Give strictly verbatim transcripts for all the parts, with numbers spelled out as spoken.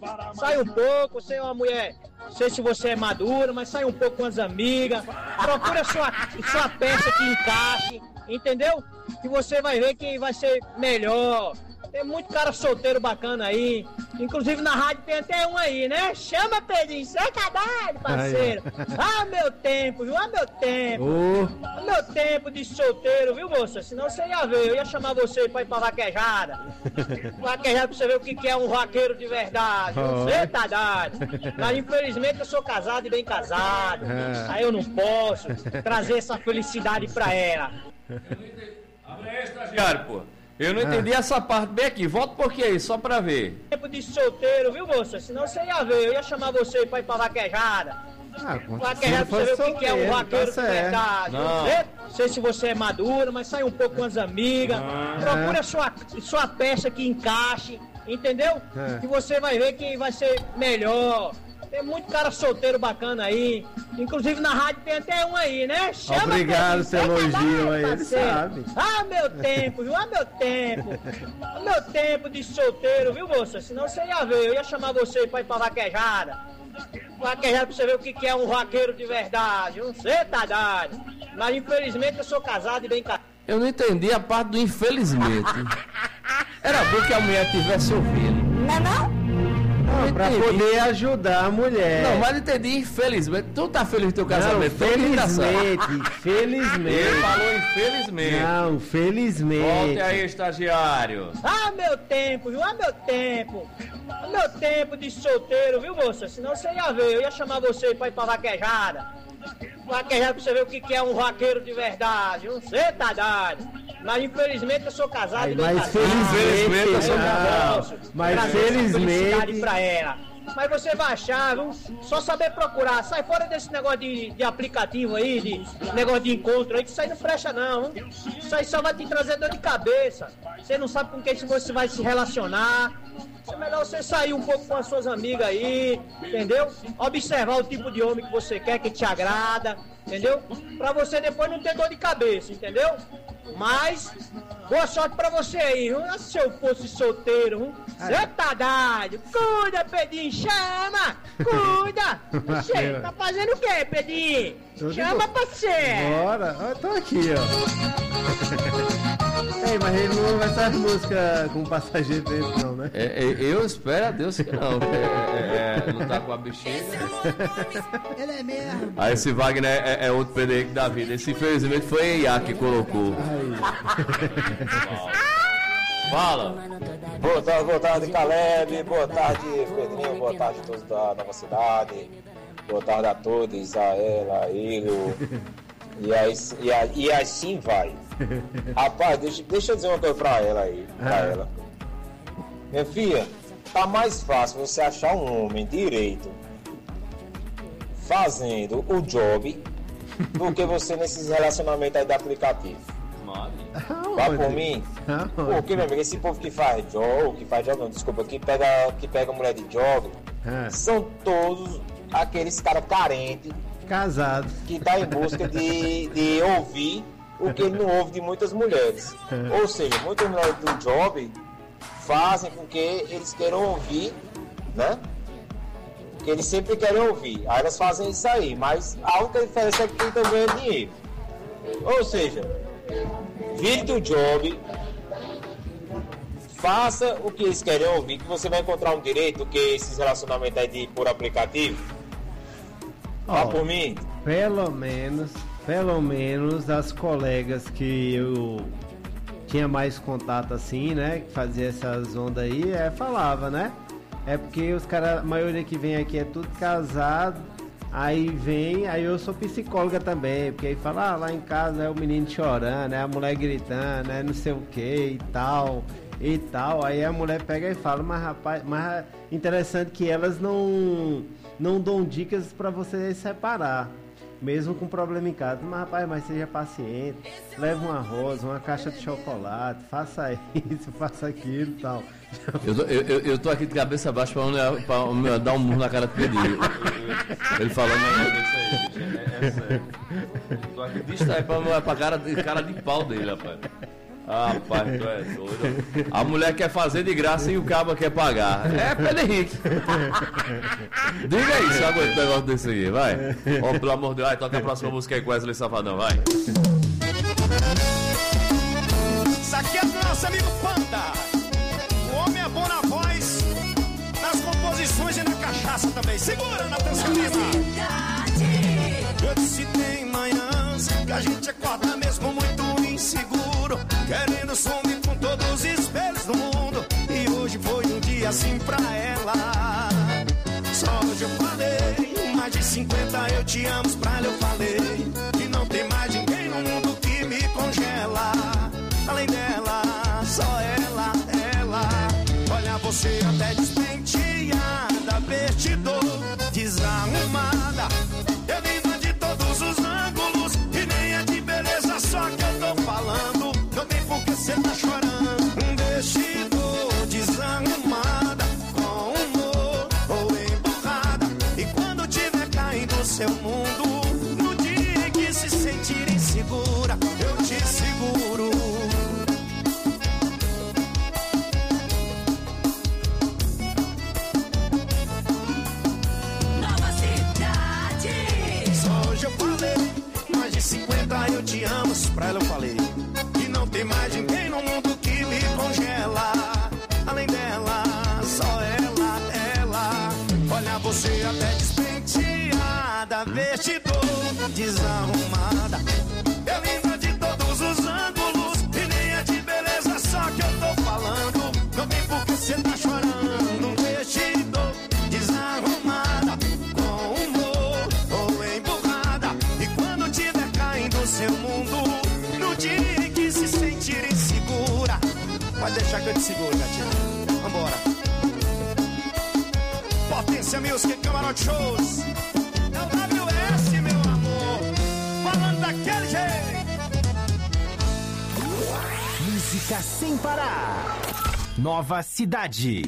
Sai um pouco, você é uma mulher, não sei se você é madura, mas sai um pouco com as amigas, procura sua, sua peça que encaixe, entendeu? Que você vai ver que vai ser melhor. Tem muito cara solteiro bacana aí. Inclusive na rádio tem até um aí, né? Chama, Pedrinho, você é cadalho, parceiro. Ah, meu tempo, viu? Ah, meu tempo. Oh. Ah, meu tempo de solteiro, viu, moça? Senão você ia ver, eu ia chamar você pra ir pra vaquejada. Vaquejada pra você ver o que é um vaqueiro de verdade. Oh. Você tá dado. Mas infelizmente eu sou casado e bem casado. Ah. Aí eu não posso trazer essa felicidade pra ela. Abre aí, estagiário, pô. Eu não entendi ah. essa parte bem aqui. Volta um pouquinho aí, só pra ver. Tempo de solteiro, viu, moça? Senão você ia ver, eu ia chamar você pra ir pra vaquejada. Ah, vaquejada pra você ver o que é um vaqueiro tá de verdade. Não. Não sei se você é madura, mas sai um pouco com as amigas. Ah. Procura sua, sua peça que encaixe, entendeu? É. Que você vai ver que vai ser melhor. Tem muito cara solteiro bacana aí. Inclusive na rádio tem até um aí, né? Chama, obrigado pelo Pedrinho, elogio é aí, ele sabe. Ah, meu tempo, viu? Ah, meu tempo. Ah, meu tempo de solteiro, viu, moça? Senão você ia ver, eu ia chamar você pra ir pra vaquejada. Vaquejada pra você ver o que é um vaqueiro de verdade. Você tá dado. Mas infelizmente eu sou casado e bem casado. Eu não entendi a parte do infelizmente. Era bom que a mulher tivesse ouvido. Não é não? Não, pra poder ajudar a mulher. Não, mas entendi, infelizmente. Tu tá feliz com teu casamento? Não, felizmente, felizmente. Ele falou infelizmente. Não, felizmente. Volte aí, estagiário. Ah, meu tempo, viu? Ah, meu tempo. Ah, meu tempo de solteiro, viu, moça? Senão você ia ver, eu ia chamar você pra ir pra vaquejada. Vaquejada pra você ver o que é um vaqueiro de verdade. Você tá dado. Mas infelizmente eu sou casado Ai, e bem mas casado. felizmente, eu sou não, casado. mas Trazer essa felizmente- felicidade pra ela. Mas você vai achar, viu? Só saber procurar. Sai fora desse negócio de, de aplicativo aí, de negócio de encontro aí, que isso aí não presta não. Viu? Isso aí só vai te trazer dor de cabeça. Você não sabe com quem você vai se relacionar. É melhor você sair um pouco com as suas amigas aí, entendeu? Observar o tipo de homem que você quer, que te agrada, entendeu? Pra você depois não ter dor de cabeça, entendeu? Mas, boa sorte pra você aí, viu? Se eu fosse solteiro, viu? Você tá dado. Cuida, Pedrinho, chama! Cuida! Você tá fazendo o quê, Pedrinho? Chama pra você! Bora, eu tô aqui, ó. Ei, mas ele não vai sair música com passageiro dentro, não, né? É, é, eu espero a Deus que não. É, é, não tá com a bexiga. Ele é mesmo. Aí esse Wagner é, é outro Pedro da vida. Esse infelizmente foi a I A que colocou. Fala. Boa tarde, boa tarde, Caleb. Boa tarde, Pedrinho. Boa tarde a todos da Nova Cidade. Boa tarde a todos, a ela, eu. E, aí, e, aí, e assim vai. Rapaz, deixa, deixa eu dizer uma coisa pra ela aí. Pra Ah. ela. Minha filha, tá mais fácil você achar um homem direito fazendo o job do que você nesses relacionamentos aí de aplicativo. Vá por mim. Aonde? Porque, meu amigo, esse povo que faz job, que faz job, não, desculpa, que pega, que pega mulher de job, Ah, são todos aqueles caras carentes casado. que tá em busca de, de ouvir o que ele não ouve de muitas mulheres. Ou seja, muitas mulheres do job fazem com que eles queiram ouvir, né? Que eles sempre querem ouvir. Aí elas fazem isso aí, mas a única diferença é que quem tá ganhando dinheiro. Ou seja, vire do job, faça o que eles querem ouvir, que você vai encontrar um direito que esses relacionamentos aí de por aplicativo. Vá Ó, por mim. Pelo menos, pelo menos as colegas que eu tinha mais contato assim, né? Que fazia essas ondas aí, é, falava, né? É porque os caras, a maioria que vem aqui é tudo casado. Aí vem, aí eu sou psicóloga também, porque aí fala, ah, lá em casa é o menino chorando, é a mulher gritando, é não sei o que e tal, e tal. Aí a mulher pega e fala, mas rapaz, mas interessante que elas não, não dão dicas pra você separar, mesmo com problema em casa. Mas rapaz, mas seja paciente, leva uma rosa, uma caixa de chocolate, faça isso, faça aquilo e tal. Eu tô, eu, eu, eu tô aqui de cabeça baixa pra, me- pra me dar um murro na cara do Pedrinho. Ele falando um negócio desse aí, bicho. É, é sério. Tô aqui distraído pra, pra cara, de, cara de pau dele, rapaz. Rapaz, tu é doido. A mulher quer fazer de graça e o cabo quer pagar. É Pedro Henrique. Diga aí se aguenta um negócio desse aí, vai. Ó, pelo amor de Deus, vai, toca a próxima música aí com Wesley Safadão, vai. Isso aqui é do nosso amigo Panda. O homem é bom na voz, nas composições e na cachaça também. Segura na atenção. Eu disse tem manhãs que a gente acorda mesmo muito inseguro, querendo sumir com todos os espelhos do mundo. E hoje foi um dia assim pra ela. Só hoje eu falei, mais de cinquenta eu te amo, pra ela eu falei que não tem mais ninguém no mundo que me congela. Além dela, só ela, ela. Olha você até despenteada, vestidor, desarrumada. Eu vivo de todos os ângulos e nem é de beleza só que eu tô falando. Não vem porque você tá chorando. Um vestido desarrumada, com humor ou emburrada. E quando tiver caindo o seu mundo, no dia que se sentir insegura, eu te seguro. Eu te amo, pra ela eu falei que não tem mais ninguém no mundo que me congela. Além dela, só ela, ela. Olha você até despenteada, vestidor, desarrumada. Eu linda de todos os ângulos e nem é de beleza só que eu tô falando. Não vem porque você tá chorando. Um vestidor, desarrumada, com humor ou emburrada. E quando tiver caindo seu mundo, no dia em que se sentir insegura, pode deixar que eu te seguro, gatinha. Vambora. Potência Music, Camarote Shows. É o W S, meu amor. Falando daquele jeito. Música sem parar. Nova Cidade.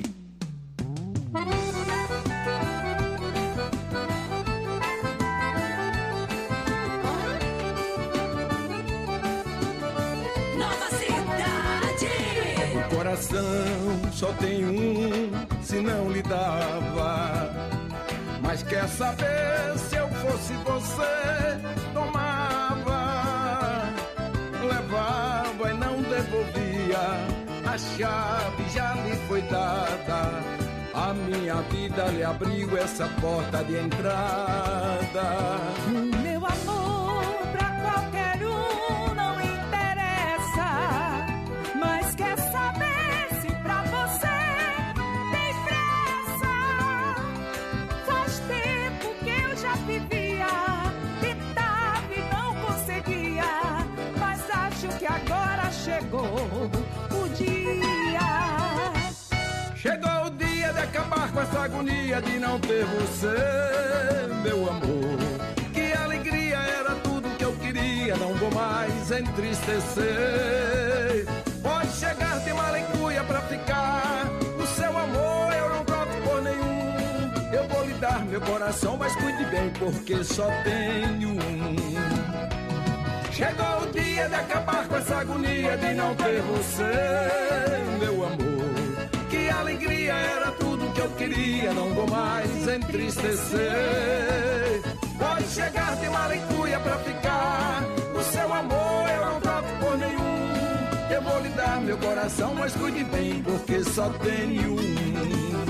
Coração só tem um, se não lhe dava. Mas quer saber, se eu fosse você, tomava, levava e não devolvia. A chave já lhe foi dada. A minha vida lhe abriu essa porta de entrada. Meu amor, pra qualquer um não interessa. Mas quer saber se pra você tem pressa? Faz tempo que eu já vivia, tentava e não conseguia. Mas acho que agora chegou o dia. Chegou o dia de acabar com essa agonia de não ter você, meu amor. Que alegria, era tudo que eu queria, não vou mais entristecer. Pode chegar de malecuia pra ficar, o seu amor eu não troco por nenhum. Eu vou lhe dar meu coração, mas cuide bem, porque só tenho um. Chegou o dia de acabar com essa agonia de não ter você, meu amor. Que alegria, era tudo que eu queria, não vou mais entristecer. Pode chegar de malecuia pra ficar, o seu amor eu não troco por nenhum. Eu vou lhe dar meu coração, mas cuide bem, porque só tenho um.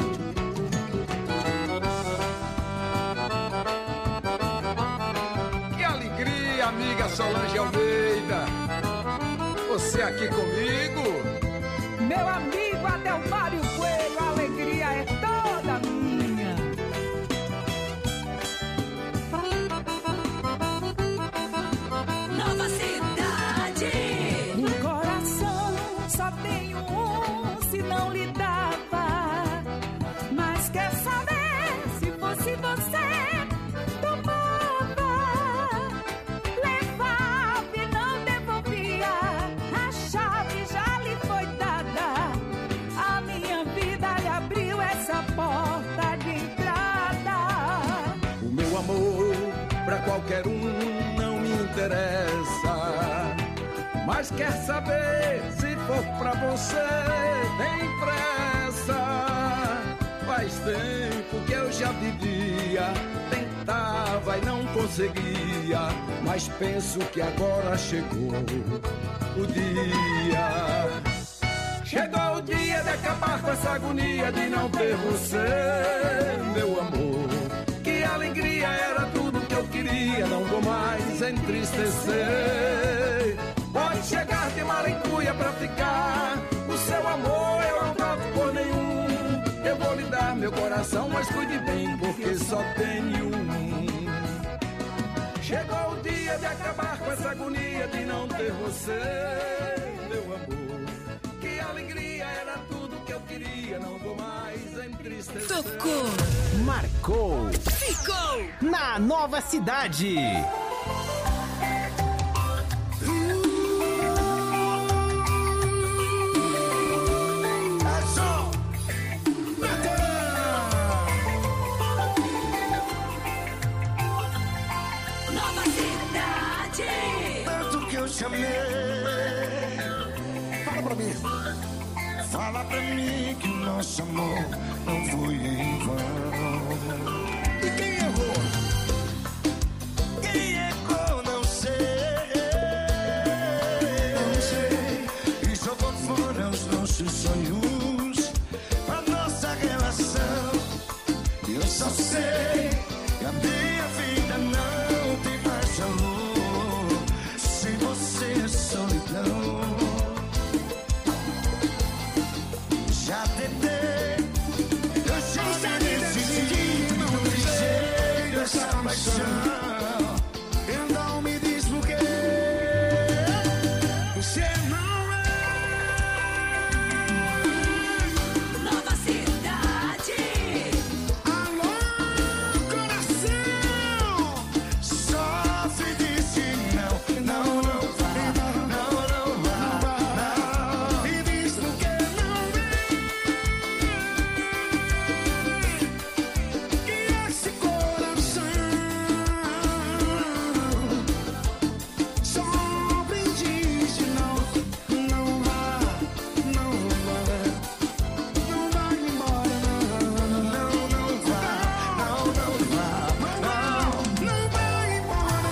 Que alegria, amiga Solange Almeida, você aqui comigo. Meu amigo Adelmário Coelho, a alegria é toda minha. Nova Cidade. No coração só tenho um, se não lhe dava. Mas quer saber, se fosse você, tomava, levava e não devolvia. A chave já lhe foi dada. A minha vida lhe abriu essa porta de entrada. O meu amor pra qualquer um não me interessa. Mas quer saber, se for pra você, tem pressa. Faz tempo que eu já vivia, tentava e não conseguia, mas penso que agora chegou o dia. Chegou o dia de acabar com essa agonia de não ter você, meu amor. Que alegria, era tudo que eu queria, não vou mais entristecer. Pode chegar de malicuia pra ficar, o seu amor eu não troco por nenhum. Eu vou lhe dar meu coração, mas cuide bem, porque só tenho um. Chegou o dia de acabar com essa agonia de não ter você, meu amor. Que alegria, era tudo que eu queria, não vou mais entristecer. Tocou, marcou, ficou na Nova Cidade. Nova Cidade. Tanto que eu chamei. Fala pra mim. Fala pra mim que nosso amor não foi em vão. E quem errou? Quem errou, não sei. Não sei. E jogou fora os nossos sonhos, a nossa relação. Eu só sei que a minha vida não tem mais amor. Sem você é solidão. Já tentei, eu já decidi, não tem jeito essa paixão. Então me diz por quê você não é. Nova Cidade. Alô, coração, sofre disse não, não, não vai, não, não vai, não. Me diz por que não vem, que esse coração sofre disse não, não vai, não vai, não vai embora, não, não, não vai, não, não vai, não, não vai embora,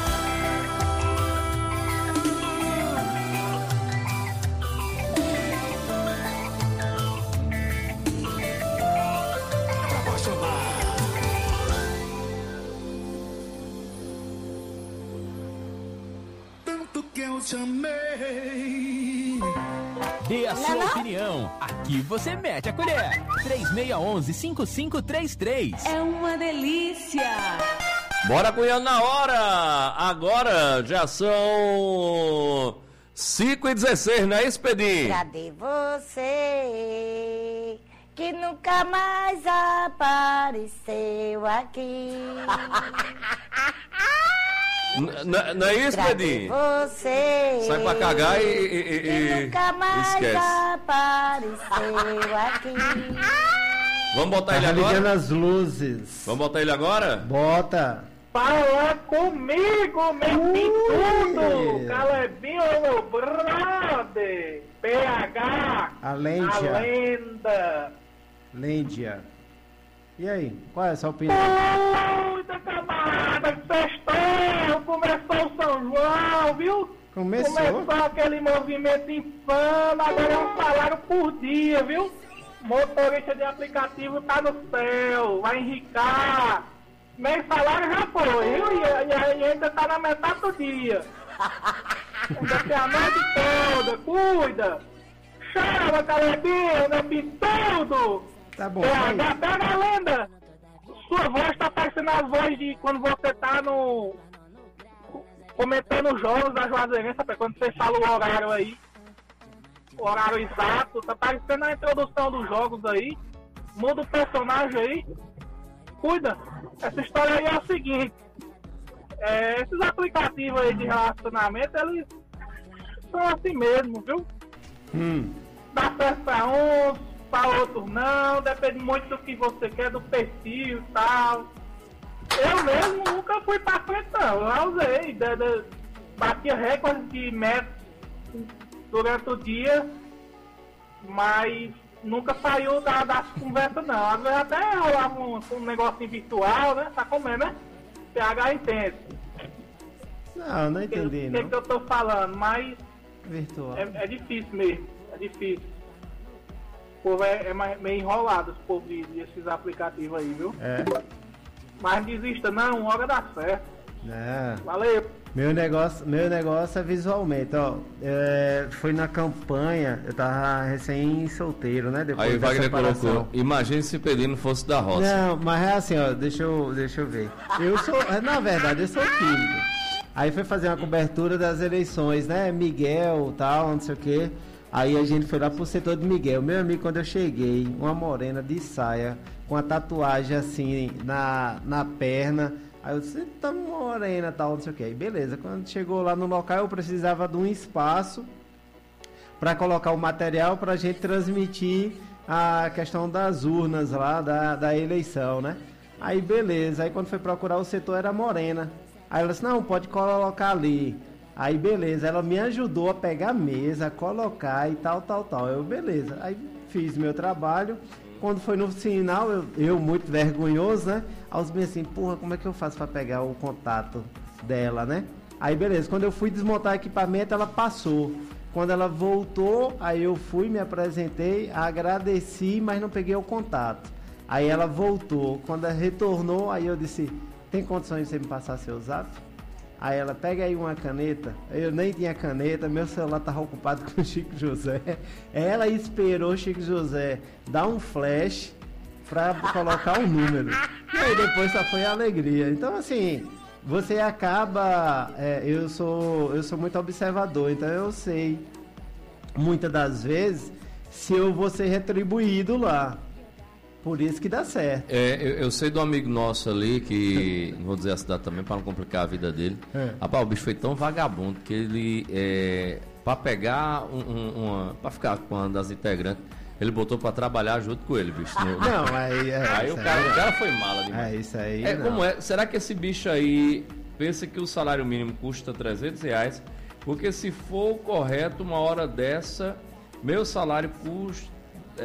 tanto que eu te amei. Dê a sua opinião. Aqui você mete a colher. três seis um um, cinco cinco três três. É uma delícia. Bora cunhando na hora! Agora já são cinco e dezesseis, não é isso, Pedinho? Cadê você que nunca mais apareceu aqui? N- n- Não é isso, Cadê Pedinho? você Sai pra cagar e, e- e- que e- nunca mais esquece. apareceu aqui? Vamos botar ele Tá ligando agora? as luzes. Vamos botar ele agora? Bota. Fala comigo, meu pintudo! Calebinho, meu brother! P H, A a Lêndia. lenda! Lêndia. E aí, qual é a sua opinião? Muita camada, festou! Começou o São João, viu? Começou? Começou aquele movimento infame, agora é um salário por dia, viu? Motorista de aplicativo tá no céu, vai enricar. Meio salário já foi, viu? E, e, e ainda tá na metade do dia. Ainda tem a noite toda, cuida. Chama, Calebinho, meu pintudo. Tá bom, Pega, vai. pega a lenda. Sua voz tá parecendo a voz de quando você tá no... comentando os jogos da Juazeirense, rapaz, quando você fala o horário aí. O horário exato, tá parecendo a introdução dos jogos aí. Muda o personagem aí. Cuida. Essa história aí é o seguinte. É, esses aplicativos aí de relacionamento, eles são assim mesmo, viu? Hum. Dá certo pra uns, pra outros não. Depende muito do que você quer, do perfil e tal. Eu mesmo nunca fui pra frente não. Eu já usei. De, de, batia recordes de metros durante o dia, mas nunca saiu da, das conversas não. Às vezes até rolava um, um negocinho virtual, né? Tá comendo, né? P H intenso. Não, não entendi, O não. que, que eu tô falando, mas Virtual. é, é difícil mesmo, é difícil. O povo é, é mais- meio enrolado, os povos de- desses aplicativos aí, viu? É. Mas desista não, uma hora dá certo. É. Valeu! Meu negócio, meu negócio é visualmente, ó. É, foi na campanha, eu tava recém-solteiro, né? Depois Aí o da Wagner separação. colocou, imagine se Pedrinho fosse da roça. Não, mas é assim, ó, deixa eu, deixa eu ver. Eu sou, na verdade, eu sou tímido. Aí foi fazer uma cobertura das eleições, né? Miguel, tal, não sei o quê. Aí a gente foi lá pro setor de Miguel. Meu amigo, quando eu cheguei, uma morena de saia, com a tatuagem assim na, na perna. Aí eu disse, tá morena, tal, não sei o quê. Aí beleza, quando chegou lá no local, eu precisava de um espaço para colocar o material para a gente transmitir a questão das urnas lá da, da eleição, né? Aí beleza, aí quando foi procurar o setor era morena. Aí ela disse, não, pode colocar ali. Aí beleza, ela me ajudou a pegar a mesa, a colocar e tal, tal, tal. Eu, beleza, aí fiz meu trabalho. Quando foi no final, eu, eu muito vergonhoso, né? Aí os meus assim, porra, como é que eu faço para pegar o contato dela, né? Aí beleza, quando eu fui desmontar o equipamento, ela passou. Quando ela voltou, aí eu fui, me apresentei, agradeci, mas não peguei o contato. Aí ela voltou. Quando ela retornou, aí eu disse, tem condições de você me passar seu zap? Aí ela, pega aí uma caneta. Eu nem tinha caneta, meu celular estava ocupado com o Chico José. Ela esperou o Chico José dar um flash para colocar um número. E aí depois só foi a alegria. Então assim, você acaba... é, eu, sou, eu sou muito observador, então eu sei, muitas das vezes, se eu vou ser retribuído lá. Por isso que dá certo. É, eu, eu sei de um amigo nosso ali, que não vou dizer a cidade também para não complicar a vida dele. É. Rapaz, o bicho foi tão vagabundo que ele, é, para pegar um, um, uma. para ficar com uma das integrantes, ele botou para trabalhar junto com ele, bicho. No- Não, aí é. aí o isso cara, aí- o cara foi mala demais. É isso aí. É, não. como é? Será que esse bicho aí pensa que o salário mínimo custa trezentos reais? Porque se for o correto, uma hora dessa, meu salário custa.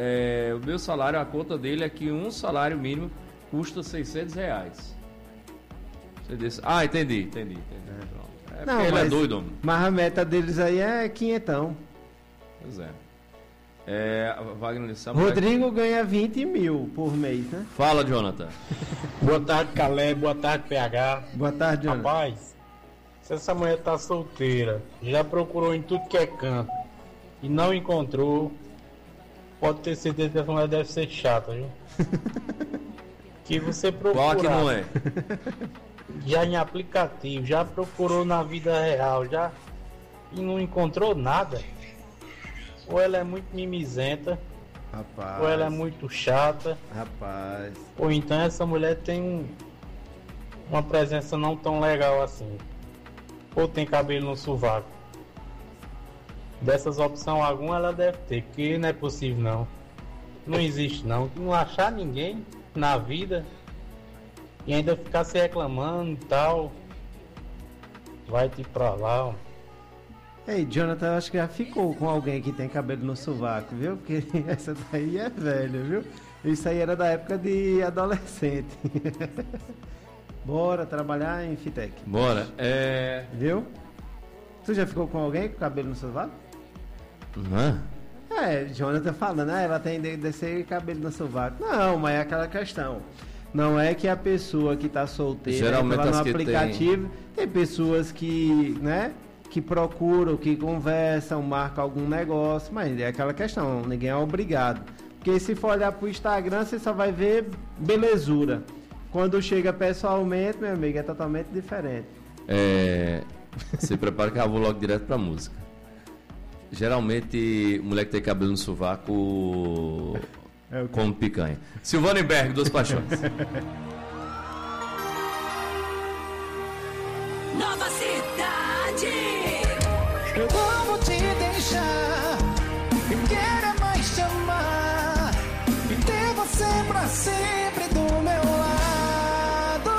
É, o meu salário, a conta dele é que um salário mínimo custa seiscentos reais. Você disse, ah, entendi, entendi, entendi. Pronto. É Não, porque ele mas, é doido, homem. Mas a meta deles aí é quinhentão. Pois é. É, a Wagner disse, a mulher- Rodrigo ganha vinte mil por mês, né? Fala, Jonathan. Boa tarde, Calé. Boa tarde, P H. Boa tarde, Jonathan. Rapaz, se essa mulher tá solteira, já procurou em tudo que é canto e não encontrou, pode ter certeza que essa mulher deve ser chata, viu? Que você procura. Qual que não é? Já em aplicativo, já procurou na vida real, já e não encontrou nada. Ou ela é muito mimizenta, Rapaz. ou ela é muito chata, Rapaz. ou então essa mulher tem um- uma presença não tão legal assim. Ou tem cabelo no sovaco. Dessas opções alguma ela deve ter, porque não é possível não. Não existe não. Não achar ninguém na vida e ainda ficar se reclamando e tal. Vai te pra lá, ó. Ei, Jonathan, eu acho que já ficou com alguém que tem cabelo no sovaco, viu? Porque essa daí é velha, viu? Isso aí era da época de adolescente. Bora trabalhar em Fitec. Bora. É. Viu? Tu já ficou com alguém com cabelo no sovaco? Hã? É, Jonathan falando, ah, ela tem de descer cabelo no sovaco. Não, mas é aquela questão. Não é que a pessoa que tá solteira Geralmente entra lá as no que aplicativo, tem... tem pessoas que, né, que procuram, que conversam, marcam algum negócio, mas é aquela questão, ninguém é obrigado. Porque se for olhar pro Instagram, você só vai ver belezura. Quando chega pessoalmente, meu amigo, é totalmente diferente. É, se prepara que eu vou logo direto pra música. Geralmente, mulher que tem cabelo no sovaco É o quê? come picanha. Silvane Berg, Duas Paixões. Nova cidade. Eu não vou te deixar. Eu quero é mais te amar e ter você pra sempre do meu lado.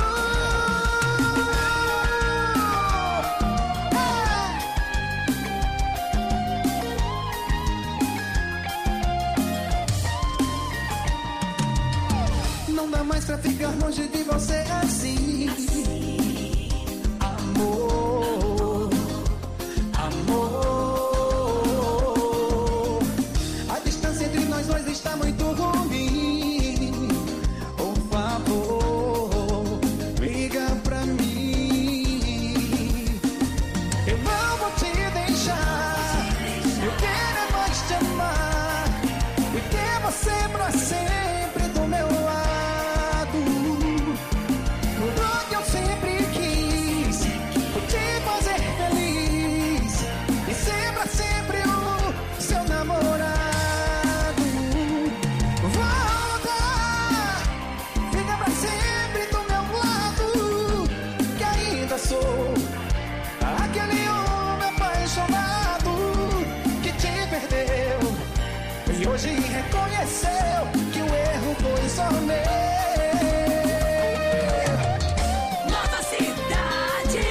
ficar longe de você assim. Amor, amor, a distância entre nós dois está muito ruim. Por favor, liga pra mim. Eu não vou te deixar. Eu quero mais te amar e ter você pra sempre do meu lado. Tudo que eu sempre quis foi te fazer feliz e ser pra sempre o seu namorado. Volta, fica pra sempre do meu lado, que ainda sou aquele homem apaixonado que te perdeu e hoje reconheceu que o erro foi só meu. Nova cidade.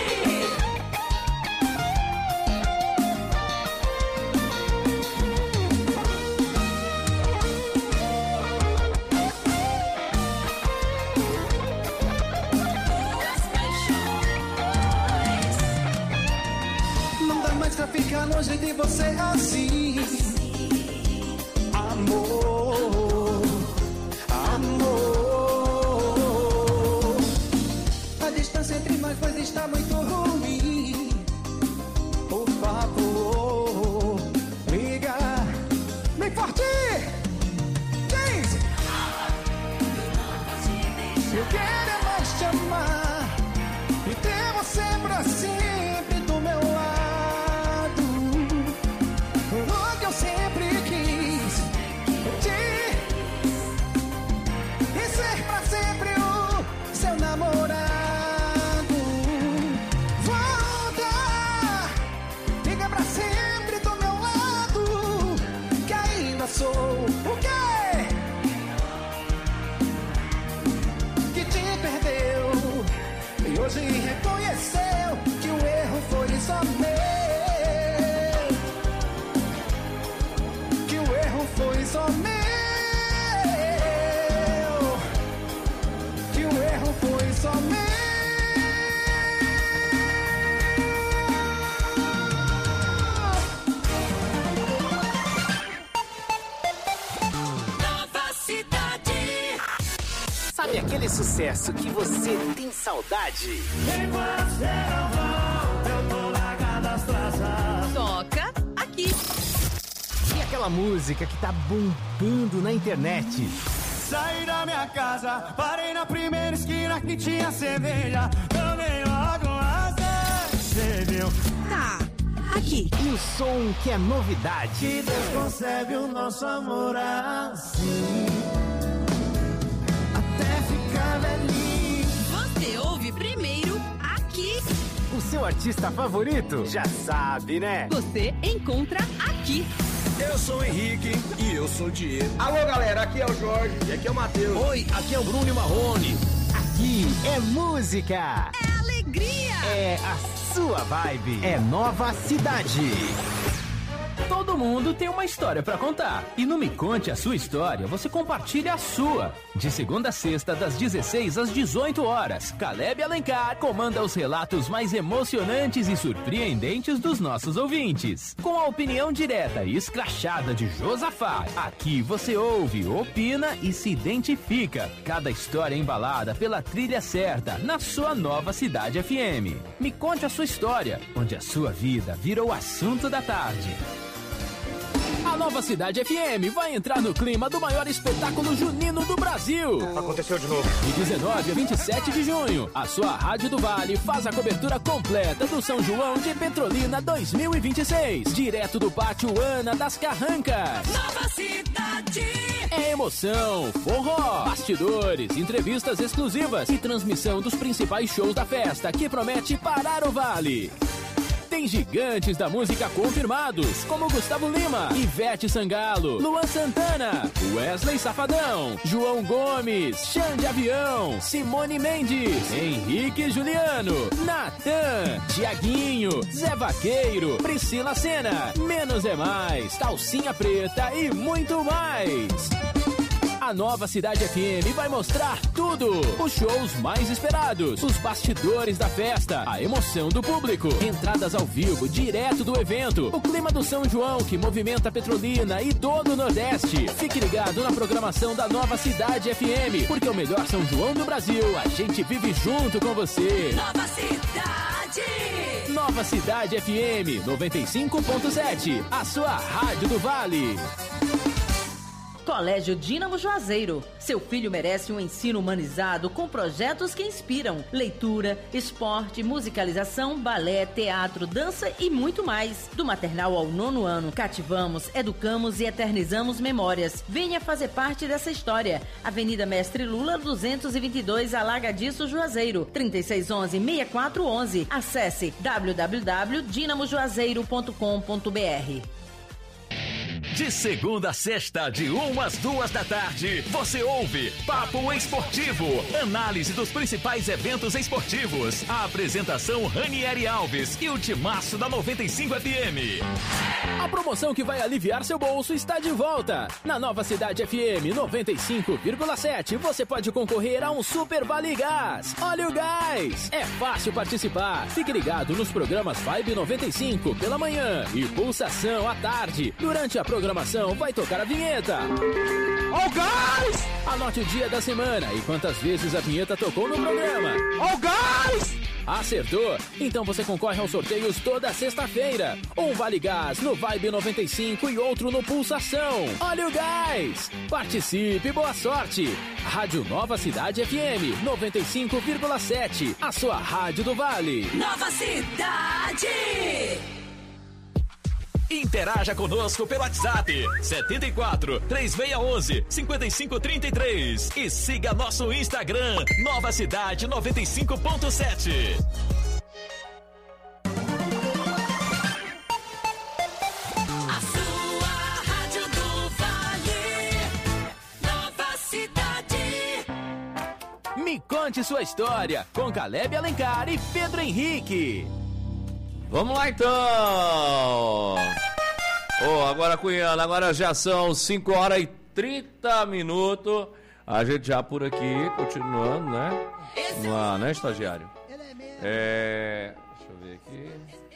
Não dá mais pra ficar longe de você assim. Amor, amor, a distância entre nós dois está muito ruim. Por favor, liga bem forte. James, eu quero é mais te amar e ter você pra sempre do meu lado. Tudo que eu sempre quis te e ser pra sempre o seu namorado. Volta, fica pra sempre do meu lado, que ainda sou o quê? Que te perdeu e hoje reconheceu que o erro foi só meu, que o erro foi só meu, que o erro foi só meu. Nova cidade. Sabe aquele sucesso que você tem saudade? Toca aqui. E aquela música que tá bombando na internet? Saí da minha casa, parei na primeira esquina que tinha cerveja. Tomei logo até, cê viu? Tá, aqui. E o som que é novidade? Que Deus concebe o nosso amor assim, até ficar velhinho. Você ouve primeiro aqui. O seu artista favorito? Já sabe, né? Você encontra aqui. Eu sou o Henrique e eu sou o Diego. Alô, galera, aqui é o Jorge e aqui é o Matheus. Oi, aqui é o Bruno e Marrone. Aqui é música. É alegria. É a sua vibe. É Nova Cidade. Todo mundo tem uma história pra contar. E no Me Conte a Sua História, você compartilha a sua. De segunda a sexta, das dezesseis às dezoito horas, Caleb Alencar comanda os relatos mais emocionantes e surpreendentes dos nossos ouvintes. Com a opinião direta e escrachada de Josafá, aqui você ouve, opina e se identifica. Cada história é embalada pela trilha certa, na sua Nova Cidade F M. Me Conte a Sua História, onde a sua vida vira o assunto da tarde. A Nova Cidade F M vai entrar no clima do maior espetáculo junino do Brasil. Aconteceu de novo. De dezenove a vinte e sete de junho, a sua Rádio do Vale faz a cobertura completa do São João de Petrolina dois mil e vinte e seis. Direto do Pátio Ana das Carrancas. Nova Cidade. É emoção, forró, bastidores, entrevistas exclusivas e transmissão dos principais shows da festa que promete parar o Vale. Tem gigantes da música confirmados, como Gustavo Lima, Ivete Sangalo, Luan Santana, Wesley Safadão, João Gomes, Xande Avião, Simone Mendes, Henrique Juliano, Natan, Tiaguinho, Zé Vaqueiro, Priscila Sena, Menos é Mais, Calcinha Preta e muito mais. A Nova Cidade F M vai mostrar tudo. Os shows mais esperados, os bastidores da festa, a emoção do público, entradas ao vivo direto do evento, o clima do São João que movimenta Petrolina e todo o Nordeste. Fique ligado na programação da Nova Cidade F M, porque o melhor São João do Brasil, a gente vive junto com você. Nova Cidade! Nova Cidade F M noventa e cinco ponto sete, a sua rádio do Vale. Colégio Dínamo Juazeiro. Seu filho merece um ensino humanizado com projetos que inspiram. Leitura, esporte, musicalização, balé, teatro, dança e muito mais. Do maternal ao nono ano, cativamos, educamos e eternizamos memórias. Venha fazer parte dessa história. Avenida Mestre Lula, duzentos e vinte e dois, Alagadiço, Juazeiro. trinta e seis onze, sessenta e quatro onze. Acesse w w w ponto dinamo juazeiro ponto com ponto b r. De segunda a sexta, de uma às duas da tarde, você ouve Papo Esportivo, análise dos principais eventos esportivos. A apresentação Ranieri Alves e o timaço da noventa e cinco F M. A promoção que vai aliviar seu bolso está de volta. Na Nova Cidade F M noventa e cinco vírgula sete, você pode concorrer a um Super Vale Gás. Olha o gás! É fácil participar. Fique ligado nos programas Vibe noventa e cinco pela manhã e Pulsação à tarde. Durante a programação vai tocar a vinheta. Ó o gás! Anote o dia da semana e quantas vezes a vinheta tocou no programa. Ó o gás! Acertou? Então você concorre aos sorteios toda sexta-feira. Um Vale Gás no Vibe noventa e cinco e outro no Pulsação. Olha o gás! Participe, boa sorte! Rádio Nova Cidade F M noventa e cinco vírgula sete, a sua rádio do Vale. Nova Cidade! Interaja conosco pelo WhatsApp setenta e quatro, três seis um um, cinco cinco três três e siga nosso Instagram Nova Cidade noventa e cinco ponto sete. A sua rádio do Vale, Nova Cidade. Me conte sua história com Caleb Alencar e Pedro Henrique. Vamos lá então! Oh, agora Cunhana, agora já são cinco horas e trinta minutos. A gente já por aqui, continuando, né? Vamos lá, né, estagiário? É... Deixa eu ver aqui.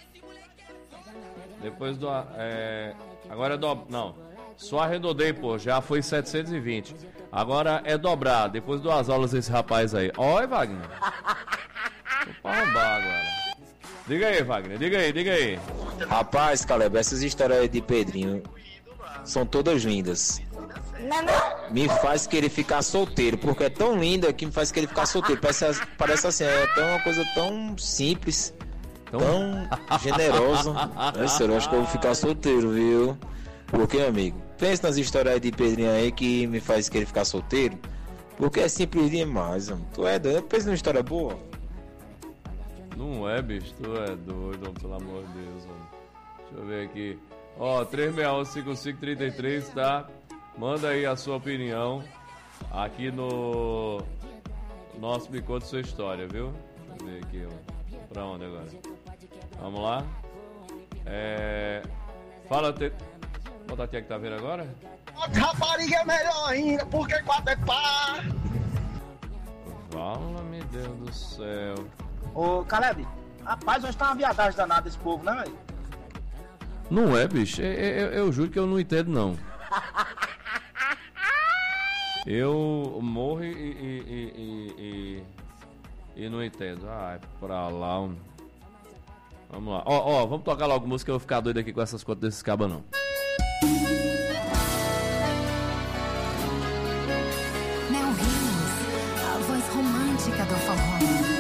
Depois do... É... Agora é do... Não, só arredondei, pô, já foi setecentos e vinte. Agora é dobrar, depois duas aulas desse rapaz aí. Oi, Wagner. Vou pra arrombar agora. Diga aí, Wagner, diga aí, diga aí. Rapaz, Caleb, essas histórias aí de Pedrinho são todas lindas. Me faz querer ficar solteiro, porque é tão linda que me faz querer ficar solteiro. Parece, parece assim, é tão, uma coisa tão simples, tão generosa. É sério, eu acho que eu vou ficar solteiro, viu? Porque, amigo, pensa nas histórias aí de Pedrinho aí que me faz querer ficar solteiro, porque é simples demais, mano. Tu é doido, pensa numa história boa. Não é, bicho, tu é doido, pelo amor de Deus, mano. Deixa eu ver aqui. Ó, três seis um, cinco cinco três três, tá? Manda aí a sua opinião aqui no nosso Me Conta Sua História, viu? Deixa eu ver aqui, ó. Pra onde agora? Vamos lá. É... Fala, te... Bota a tia que tá vendo agora? Rapariga é melhor ainda, porque quatro é pá. Fala-me, Deus do céu. Ô, Caleb, rapaz, hoje tá uma viadagem danada esse povo, né, velho? Não é, bicho. Eu, eu, eu juro que eu não entendo, não. Eu morro e, e, e, e, e não entendo. Ah, é pra lá. Um... Vamos lá. Ó, ó, vamos tocar logo música, eu vou ficar doido aqui com essas contas desses cabas, não. Mel Rios, a voz romântica do forró.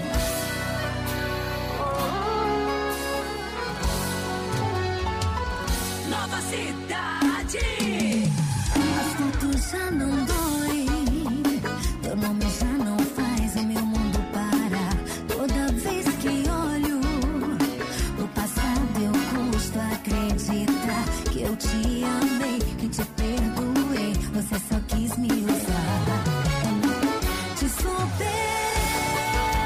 Nova Cidade. Asfalto já não dói, teu nome já não faz o meu mundo parar. Toda vez que olho o passado eu custo acreditar que eu te amei, que te perdoei, você só quis me usar. Te superei.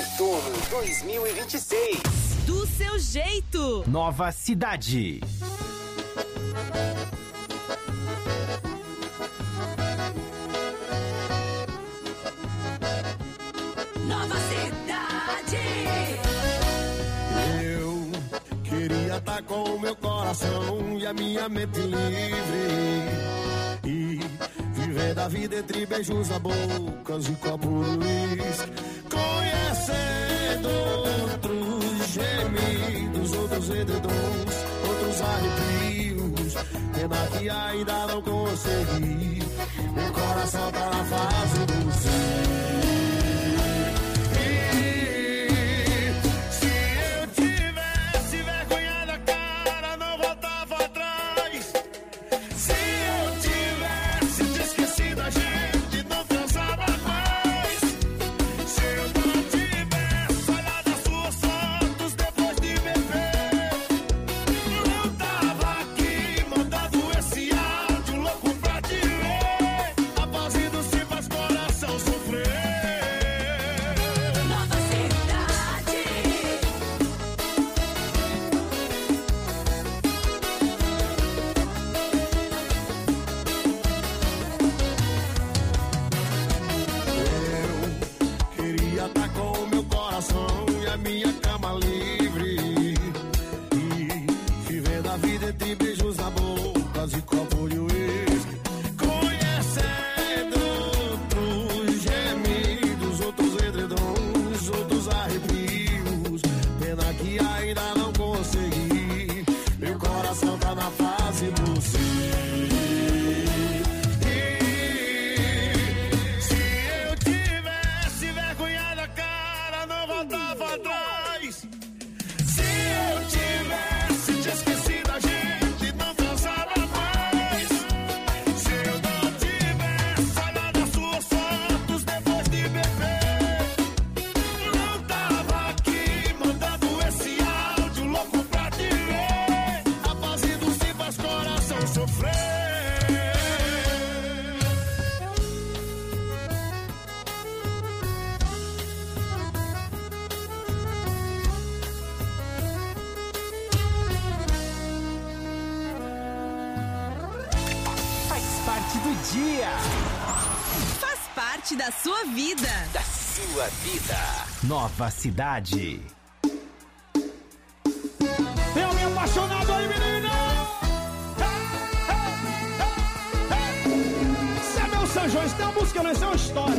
Outono dois mil e vinte e seis. Do seu jeito. Nova Cidade. Nova Cidade. Eu queria estar com o meu coração e a minha mente livre e viver da vida entre beijos a bocas e copo de uísque, conhecendo outros gemidos, outros edredons, outros arrepios. Pena que ainda não consegui. Meu coração tá na fase do sim. Da sua vida. Da sua vida. Nova Cidade. Tem alguém apaixonado aí, menino? Isso é meu São João, isso tem uma música, não, isso é uma história.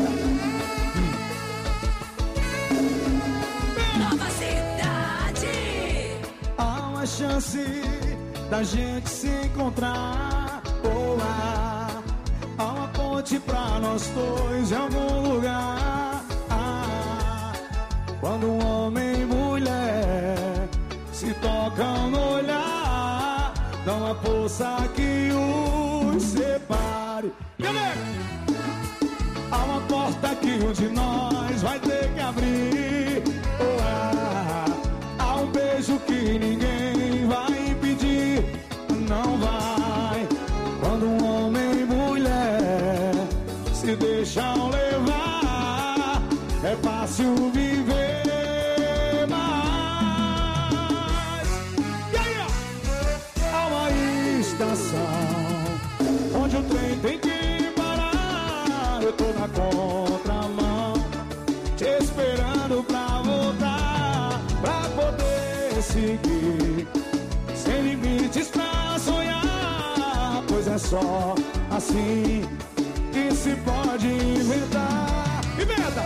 Nova Cidade. Há uma chance da gente se encontrar. Olá. Há uma ponte pra nós dois em algum lugar. Ah, quando um homem e mulher se tocam no olhar, não há força que os separe. Galera! Há uma porta que um de nós vai ter que abrir. Oh, ah, há um beijo que ninguém vai impedir. Não vai. Quando um homem e mulher se deixam levar, é fácil viver mais. E aí, ó? Há uma estação onde o trem tem que parar. Eu tô na contramão, te esperando pra voltar, pra poder seguir, sem limites pra sonhar. Pois é só assim que se pode inventar. Inventa!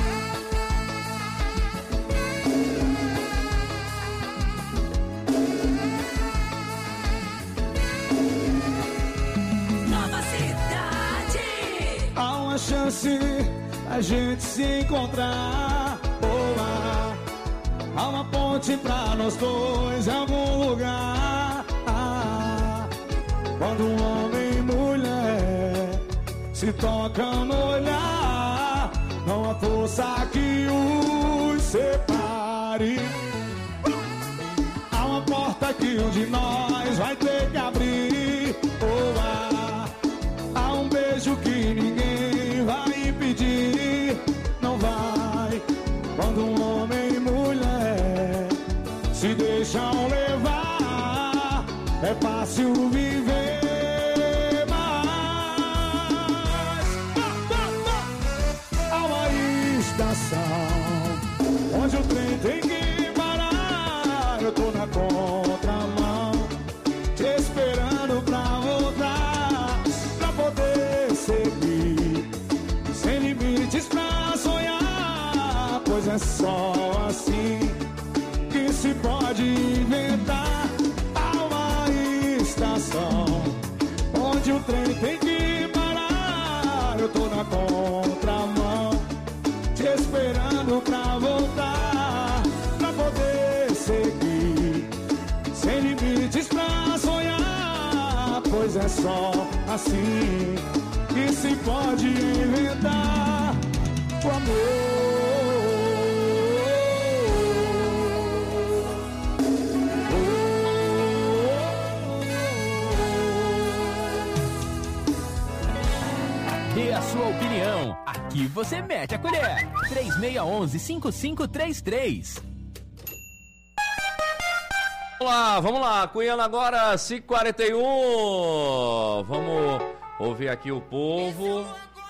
Nova Cidade. Há uma chance a gente se encontrar. Boa. Há uma ponte pra nós dois em algum lugar. Ah, quando um homem e mulher se tocam no olhar, não há força que os separe. Há uma porta que um de nós vai ter que abrir. Oh, ah, há um beijo que ninguém vai impedir. Não vai. Quando um só assim que se pode inventar o amor. Dê a sua opinião. Aqui você mete a colher. três seis um um, cinco cinco três três. Vamos lá, vamos lá. Cunhando agora, cinco e quarenta e um. Vamos ouvir aqui o povo.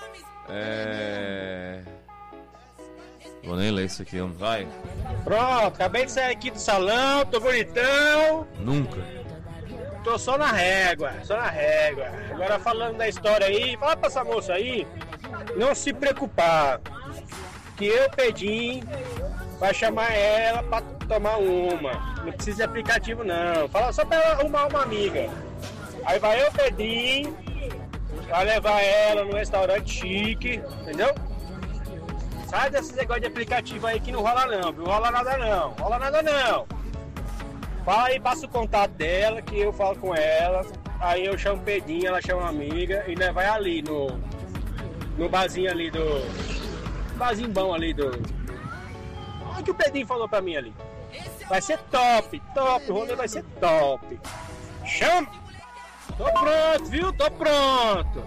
É... Vou nem ler isso aqui, não vai? Pronto, acabei de sair aqui do salão, tô bonitão. Nunca. Tô só na régua, só na régua. Agora falando da história aí, fala pra essa moça aí não se preocupar, que eu, Pedinho, vai chamar ela pra tomar uma. Não precisa de aplicativo não, fala só pra ela arrumar uma amiga. Aí vai eu, Pedinho, vai levar ela num restaurante chique, entendeu? Sai desse negócio de aplicativo aí que não rola não, não rola nada não, rola nada não. Fala aí, passa o contato dela, que eu falo com ela. Aí eu chamo o Pedinho, ela chama uma amiga. E nós vai ali no, no barzinho ali do... barzinho bom ali do... Olha o que o Pedinho falou pra mim ali. Vai ser top, top, o rolê vai ser top. Chama! Tô pronto, viu? Tô pronto.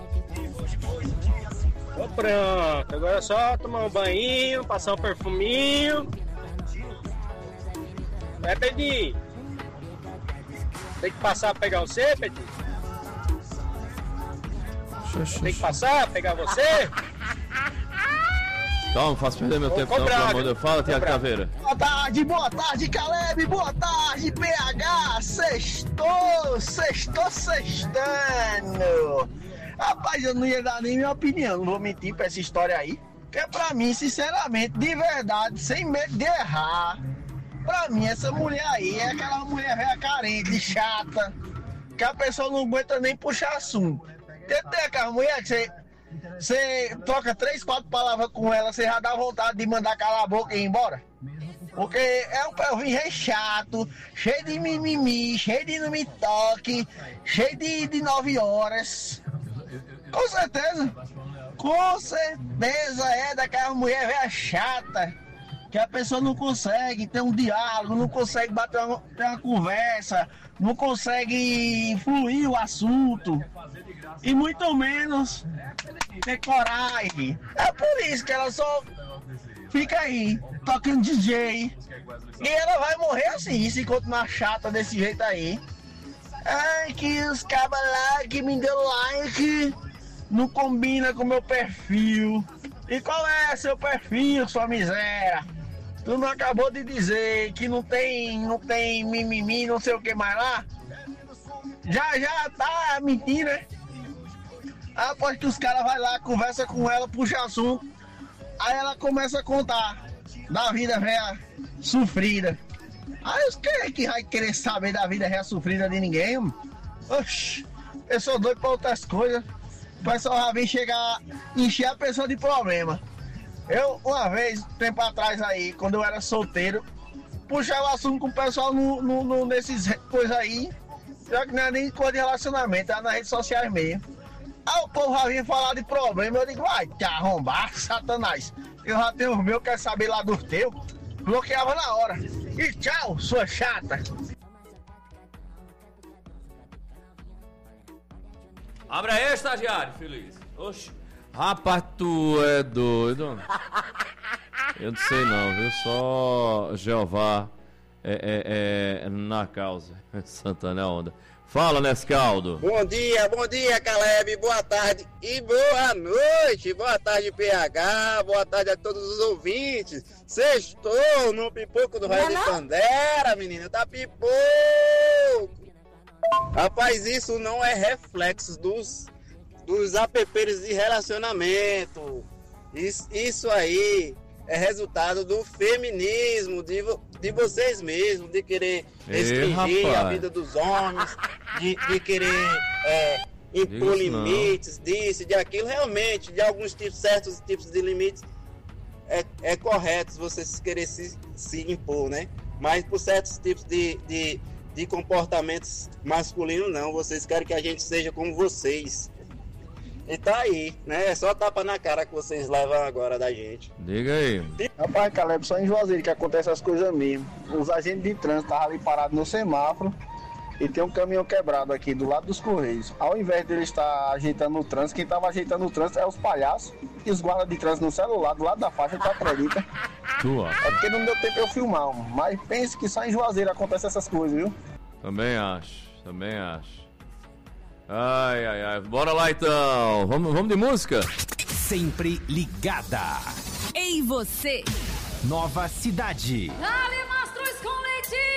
Tô pronto. Agora é só tomar um banho, passar um perfuminho. Vai, Pedinho. Tem que passar pra pegar você, Pedinho? Tem que passar, pegar você? Calma, não faço perder meu Ô, tempo não, pelo amor de Deus. Fala, Tiago Caveira. Boa tarde, boa tarde, Caleb, boa tarde, P H, sextou, sextou, sextando. Rapaz, eu não ia dar nem minha opinião, não vou mentir pra essa história aí, que é pra mim, sinceramente, de verdade, sem medo de errar, pra mim essa mulher aí é aquela mulher velha carente, chata, que a pessoa não aguenta nem puxar assunto. Tem, tem aquela mulher que você... Você troca três, quatro palavras com ela, você já dá vontade de mandar calar a boca e ir embora? Porque é um povinho chato, cheio de mimimi, cheio de não me toque, cheio de, de nove horas. Com certeza, com certeza é daquela mulher velha chata, que a pessoa não consegue ter um diálogo, não consegue bater uma, ter uma conversa, não consegue fluir o assunto. E muito menos ter coragem. É por isso que ela só fica aí, tocando D J. E ela vai morrer assim, se continuar chata desse jeito aí. Ai, que os cabas lá que me deu like não combina com meu perfil. E qual é seu perfil, sua miséria? Tu não acabou de dizer que não tem, não tem mimimi, não sei o que mais lá? Já, já tá mentindo, né? Após que os caras vai lá, conversa com ela, puxa assunto, aí ela começa a contar da vida velha sofrida. Aí os que que vai querer saber da vida velha sofrida de ninguém? Oxi, eu sou doido pra outras coisas. O pessoal já vem chegar, encher a pessoa de problema. Eu, uma vez, tempo atrás aí, quando eu era solteiro, puxava o assunto com o pessoal no, no, no, nesses coisas aí, já que não é nem coisa de relacionamento, é nas redes sociais mesmo. Aí o povo já vinha falar de problema, eu digo, vai te arrombar, Satanás. Eu já tenho os meus, quero saber lá dos teus. Bloqueava na hora. E tchau, sua chata. Abre aí, estagiário, feliz. Oxi. Rapaz, tu é doido. Eu não sei não, viu? Só Jeová é, é, é na causa. Santana é onda. Fala, Nescaldo. Bom dia, bom dia, Caleb, boa tarde e boa noite. Boa tarde, P H, boa tarde a todos os ouvintes. Sextou no pipoco do Raio de Pandera, menina, tá pipoco. Rapaz, isso não é reflexo dos, dos apps de relacionamento. Isso, isso aí é resultado do feminismo, de, de vocês mesmos, de querer restringir a vida dos homens, de, de querer é, impor limites, disso, de aquilo. Realmente, de alguns tipos, certos tipos de limites, é, é correto vocês querer se, se impor, né? Mas por certos tipos de, de, de comportamentos masculinos, não. Vocês querem que a gente seja como vocês. E tá aí, né? É só tapa na cara que vocês levam agora da gente. Diga aí. Rapaz, Caleb, só em Juazeiro que acontece as coisas mesmo. Os agentes de trânsito estavam ali parados no semáforo e tem um caminhão quebrado aqui do lado dos Correios. Ao invés de ele estar ajeitando o trânsito, quem estava ajeitando o trânsito é os palhaços e os guardas de trânsito no celular, do lado da faixa, tu acredita? Tua. É porque não deu tempo de eu filmar, mas pense que só em Juazeiro acontece essas coisas, viu? Também acho, também acho. Ai, ai, ai. Bora lá então. Vamos, vamos de música? Sempre ligada. Ei, você! Nova Cidade. Dale Mastruz com leite!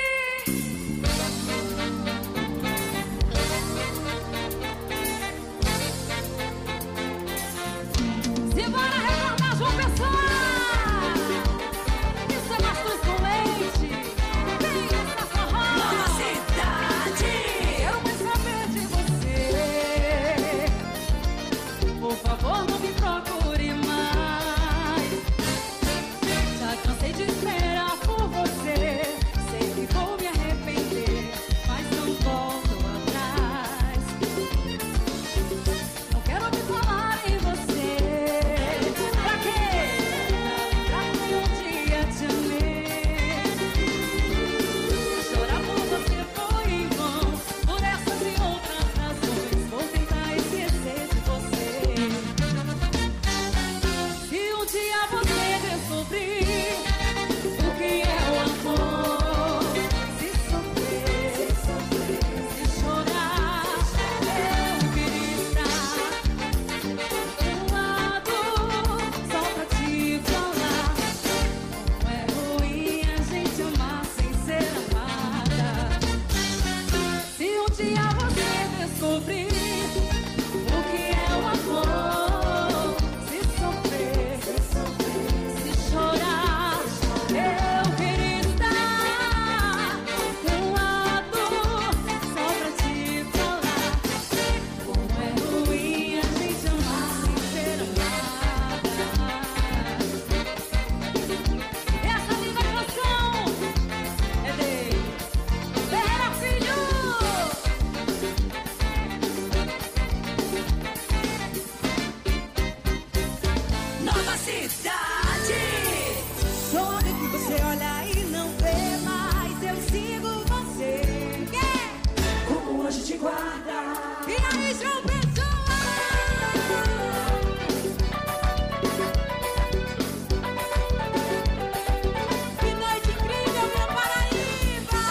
Simbora reformar João Pessoa! Isso é Mastruz com leite! Vem essa forró! Nova Cidade! Quero mais saber de você. Por favor, não me procure mais. Já cansei de esperar por você. Sei que vou me arrepender, mas não volto atrás. Não quero me falar em você. Pra quê? Pra lembrar que um dia te amei. Chorar por você foi em vão. Por essas e outras razões, vou tentar esquecer de você. Se um dia você descobrir o que é o amor, se sofrer, se chorar, eu queria estar do lado só pra te falar. Como é ruim a gente amar sem ser amada. Se um dia você descobrir o que é o amor, se sofrer, se chorar, eu queria estar do lado só pra te falar. Como é ruim a gente amar sem ser amada. Essa linda canção é de Ferreira Filho. Nova Cidade. Sonho que você olha e não vê mais. Eu sigo você. Como um anjo te guarda. E aí, João Pessoa? Que noite incrível, meu Paraíba.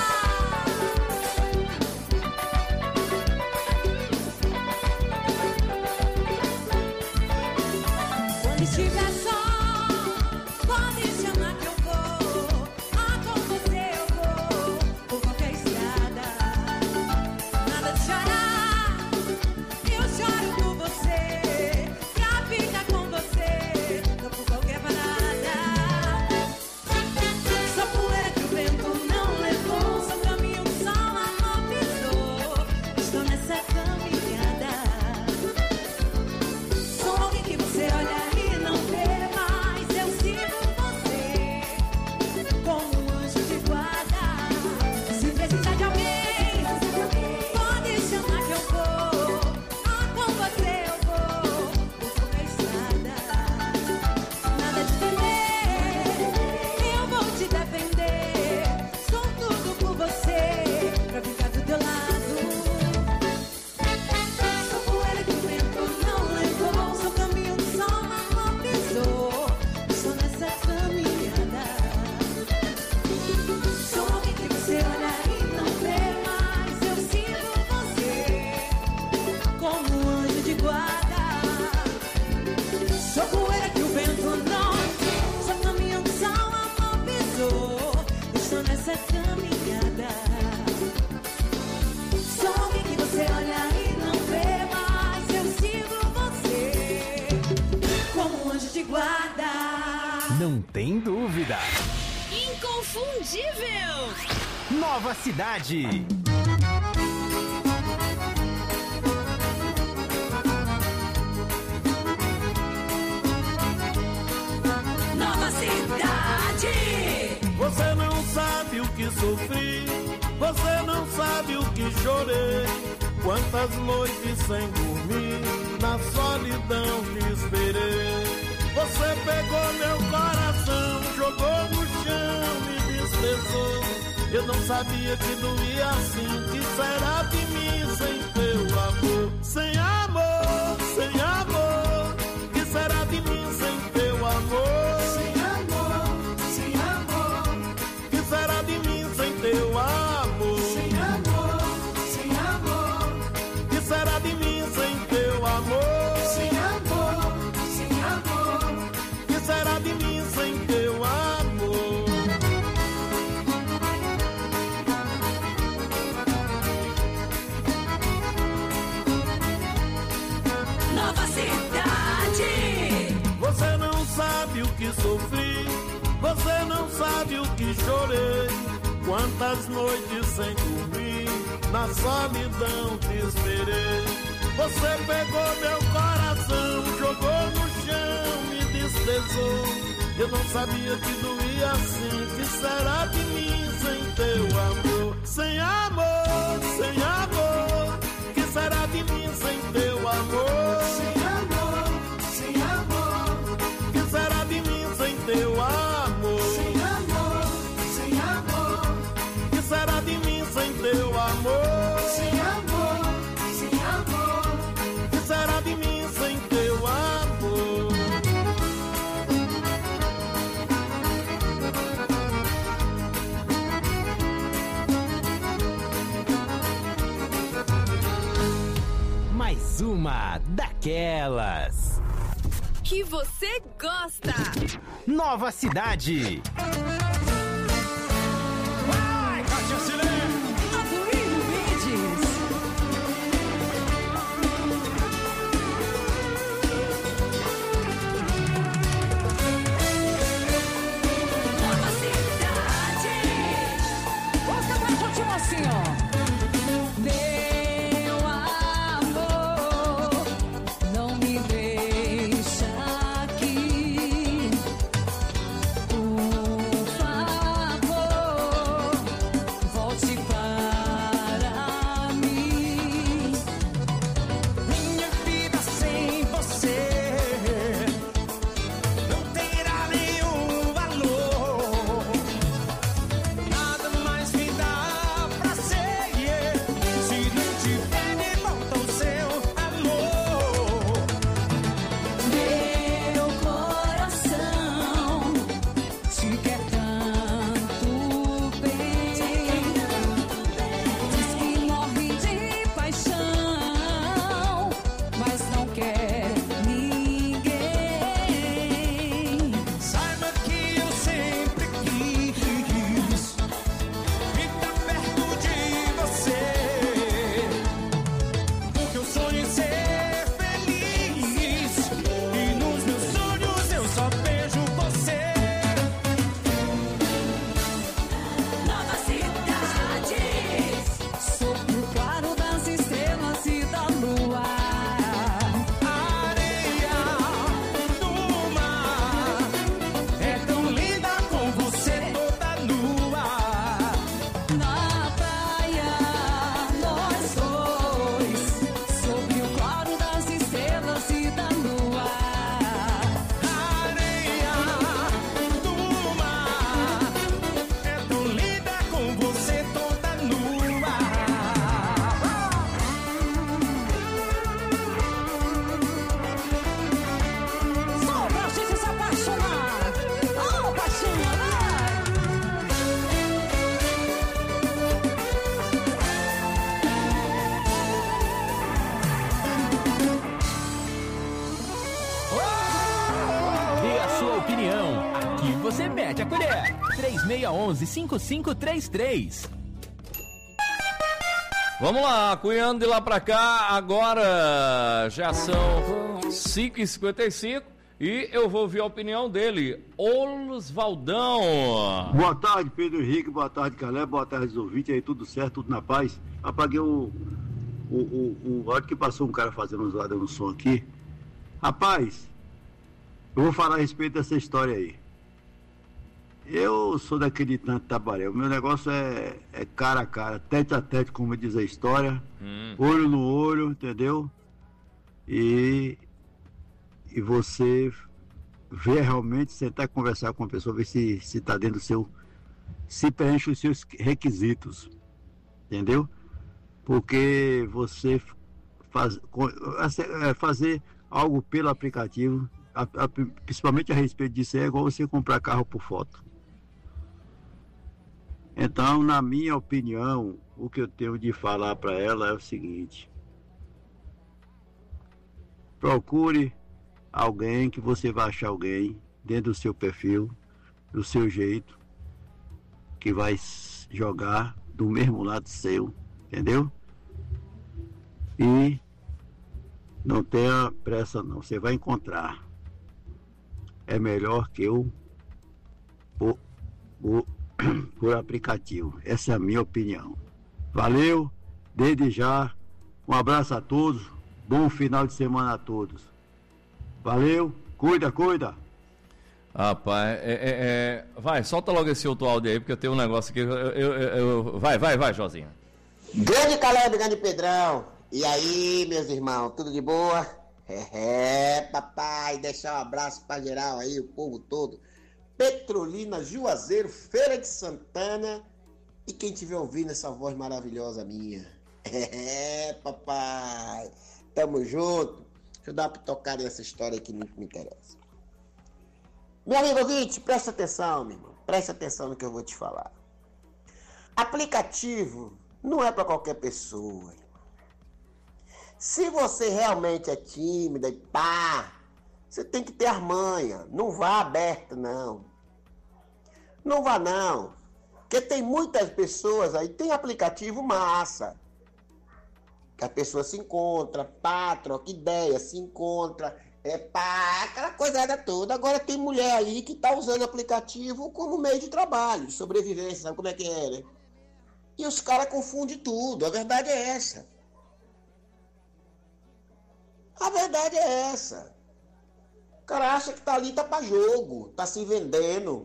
Quando estiver só, pode chamar que eu vou. Ah, com você eu vou, por qualquer estrada. Nada de chorar, eu choro por você. Pra ficar com você, tô por qualquer parada. Só poeira que o vento não levou, só caminho que o sol não pisou. Estou nessa caminhada. Sou alguém que você olha e não vê mais. Eu sigo você como um anjo de guarda. Se precisar de alguém, pode chamar que eu vou. Ah, com você eu vou por qualquer estrada. Nada de temer, eu vou te defender. Sou tudo por você, pra ficar do teu lado. Sou poeira que o vento não levou, sou caminho que o sol não pisou. Estou nessa caminhada. Sou alguém que você olha e não vê mais. Eu sigo você como um anjo de guarda. Sou poeira que o vento não, sou caminho que o sol não pisou. Estou nessa caminhada. Sou alguém que você olha e não vê mais. Eu sigo você como um anjo de guarda. Não tem dúvida. Inconfundível. Nova Cidade. Nova Cidade. Você não sabe o que sofri, você não chorei, quantas noites sem dormir, na solidão te esperei. Você pegou meu coração, jogou no chão, me desprezou. Eu não sabia que doía assim, que será de mim sem teu amor? Sem amor, sem amor, que será de mim sem teu amor? Sem amor, sem amor, que será de mim sem teu amor? Sem amor, sem amor, que será de mim sem teu amor? Sem amor, sem amor, que será de mim sem teu amor? Nova Cidade. Você não sabe o que sofri, você não sabe o que chorei, quantas noites sem dormir, na solidão te esperei. Você pegou meu coração, jogou no chão, me desprezou. Eu não sabia que doía assim, que será de mim sem teu amor? Sem amor, sem amor, que será de mim sem teu amor? Sem amor, sem amor, que será de mim sem teu amor? Sem amor, sem amor, que será de mim sem teu amor? Sem amor, sem amor, que será de mim sem teu amor? Mais uma daquelas Que você gosta. Nova Cidade. Vai, Cátia Silene. Atuíno Mendes. Nova Cidade. Vamos cantar juntinho assim, ó. Meu amor, não me deixa aqui. Por favor, volte para mim. Minha vida sem você não terá nenhum valor. Nada mais me dá prazer se não tiver de volta o seu amor. Meu coração te quer tanto bem. Diz que morre de paixão, mas não quer ninguém. Saiba que eu sempre quis ficar perto de você, porque eu sonho em ser feliz e nos meus sonhos eu só vejo você. Nova Cidade. Sobre o claro das estrelas e da lua. Areia do mar é tão linda com você toda nua. Na praia nós dois, sobre o claro das estrelas e da lua. Areia do mar é tão linda com você toda nua. Só pra gente se apaixonar. Oh, apaixonar. Dê a sua opinião. Aqui você mete a colher. três seis um um, cinco cinco três três. Vamos lá, cunhando de lá pra cá, agora já são cinco e cinquenta e cinco e eu vou ouvir a opinião dele, Osvaldão. Boa tarde, Pedro Henrique, boa tarde, Calé, boa tarde, ouvintes aí, tudo certo, tudo na paz. Apaguei o, o, o, o áudio que passou um cara fazendo usada no som aqui. Rapaz, eu vou falar a respeito dessa história aí. eu sou daquele tanto tabaré. O meu negócio é, é cara a cara, tete a tete, como diz a história, Hum. olho no olho, entendeu? E, e você ver realmente, sentar e conversar com a pessoa, ver se se está dentro do seu, se preenche os seus requisitos, entendeu? Porque você faz, fazer algo pelo aplicativo, a, a, principalmente a respeito disso, é igual você comprar carro por foto. Então, na minha opinião, o que eu tenho de falar para ela é o seguinte: procure alguém, que você vai achar alguém dentro do seu perfil, do seu jeito, que vai jogar do mesmo lado seu, entendeu? E não tenha pressa não, você vai encontrar. É melhor que eu por, por, por aplicativo. Essa é a minha opinião. Valeu, desde já, um abraço a todos, bom final de semana a todos. Valeu, cuida, cuida. Rapaz, é, é, é... vai, solta logo esse outro áudio aí, porque eu tenho um negócio aqui. Eu, eu, eu, eu... Vai, vai, vai, Josinha. Grande Caleb, grande Pedrão. E aí, meus irmãos, tudo de boa? É, é, papai, deixar um abraço pra geral aí, o povo todo. Petrolina, Juazeiro, Feira de Santana. E quem estiver ouvindo essa voz maravilhosa minha. É, papai, tamo junto. Deixa eu dar uma pitocada nessa história que não me interessa. Meu amigo ouvinte, presta atenção, meu irmão. Presta atenção no que eu vou te falar. Aplicativo não é pra qualquer pessoa, irmão. Se você realmente é tímida e pá, você tem que ter as manhas. Não vá aberto, não. Não vá, não. Porque tem muitas pessoas aí, tem aplicativo massa. Que a pessoa se encontra, pá, troca ideia, se encontra, é pá, aquela coisada toda. Agora tem mulher aí que tá usando aplicativo como meio de trabalho, de sobrevivência, sabe como é que é, né? E os caras confundem tudo, a verdade é essa. A verdade é essa. O cara acha que tá ali, tá pra jogo, tá se vendendo.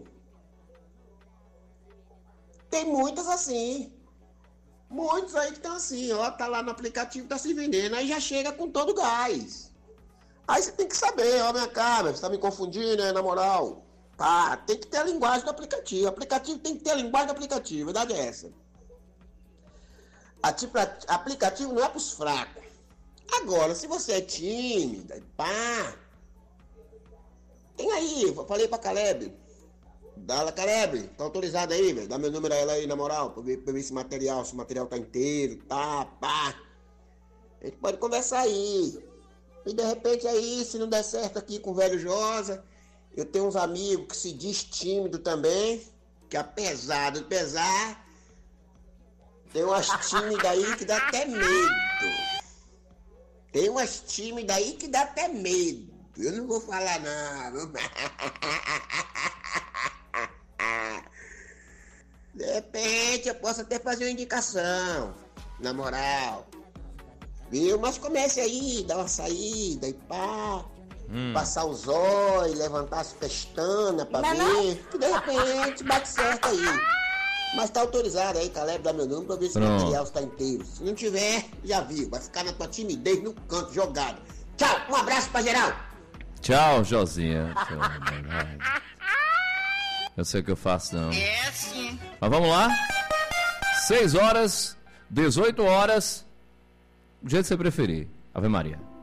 Tem muitas assim. Muitos aí que estão assim, ó, tá lá no aplicativo, tá se vendendo, aí já chega com todo gás. Aí você tem que saber, ó, minha cara, você tá me confundindo, né, na moral. Tá, tem que ter a linguagem do aplicativo. O aplicativo tem que ter a linguagem do aplicativo, a verdade é essa. A tipo, a, aplicativo não é pros fracos. Agora, se você é tímida, pá, tem aí, eu falei pra Caleb. Dá, Caleb, tá autorizado aí, velho. Dá meu número a ela aí, na moral, pra ver, pra ver esse material, se o material tá inteiro, tá, pá. A gente pode conversar aí. E de repente aí, se não der certo aqui com o velho Josa, eu tenho uns amigos que se diz tímido também, que apesar de pesar, tem umas tímidas aí que dá até medo. Tem umas tímidas aí que dá até medo. Eu não vou falar não. De repente eu posso até fazer uma indicação, na moral. Viu? Mas comece aí, dá uma saída e pá. Hum. Passar os olhos, levantar as pestanas pra não, ver. Não. Que de repente bate certo aí. Mas tá autorizado aí, Caleb, dá meu número pra ver se o material está inteiro. Se não tiver, já viu. Vai ficar na tua timidez no canto, jogado. Tchau, um abraço pra geral. Tchau, Josinha. Eu sei o que eu faço, não. É sim. Mas vamos lá. seis horas, dezoito horas. Do jeito que você preferir. Ave Maria.